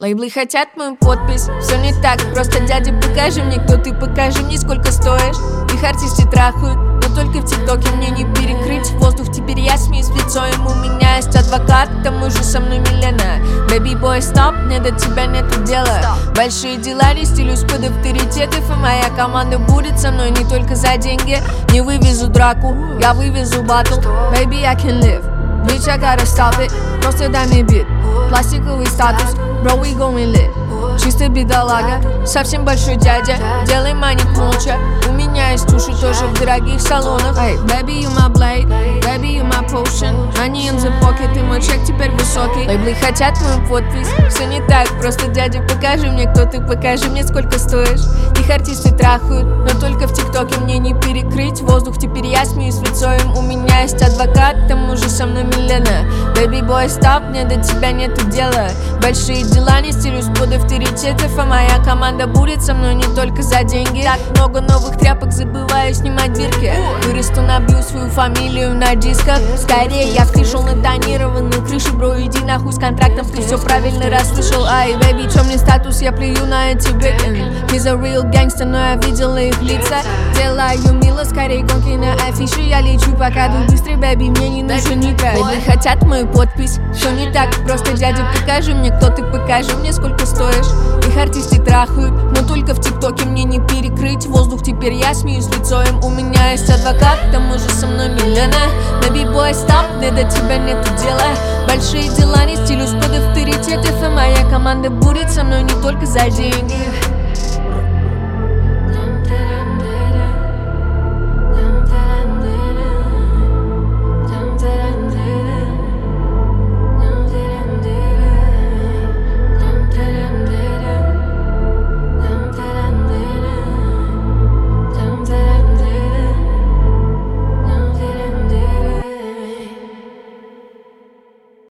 Лейблы хотят мою подпись, все не так. Просто дядя, покажи мне, кто ты, покажи мне, сколько стоишь. Их артисты трахают, но только в ТикТоке мне не перекрыть воздух. Теперь я смеюсь в лицо им, у меня есть адвокат, к тому же со мной Милена. Baby boy, стоп, мне до тебя нету дела. Большие дела, не стелюсь под авторитетов, и моя команда будет со мной не только за деньги. Не вывезу драку, я вывезу батл. Baby, I can live, bitch, I gotta stop it. Просто дай мне бит, пластиковый статус, bro, we going lit. Чисто бедолага, совсем большой дядя, делай маник молча. У меня есть уши тоже в дорогих салонах. Hey, baby, you my blade, baby, you my potion. Money in the pocket, и мой чек теперь высокий. Лейблы хотят мою подпись, все не так. Просто дядя, покажи мне, кто ты, покажи мне, сколько стоишь. Их артисты трахают, но только в ТикТоке мне не перекрыть воздух. Теперь я смеюсь в лицо им, у меня есть адвокат, к тому же со мной Милена. Baby boy, стоп, мне до тебя нету дела. Большие дела, не стелюсь под авторитетов, а моя команда будет со мной не только за деньги. Так много новых тряпок, забываю снимать бирки. Вырасту, набью свою фамилию на дисках. Скорее я пришел на тонированную крышу, бро, иди нахуй с контрактом, ты все правильно расслышал. Ай, бэби, чё мне статус, я плюю на эти бэкэн. He's a real gangster, но я видела их лица. Делаю мило, скорее гонки на афише. Я лечу, пока иду быстрее, бэби, мне не нужен нитро. Бэби хотят мою подпись, все не так. Просто дядя, покажи мне, кто ты, покажи мне, сколько стоишь. Их артисты трахают, но только в ТикТоке мне не перекрыть воздух. Теперь я смеюсь в лицо им, у меня есть адвокат, к тому же со мной Милена. Baby boy, стоп, мне до тебя нету дела. Большие дела, не стелюсь под авторитетов, и моя команда будет со мной не только за деньги.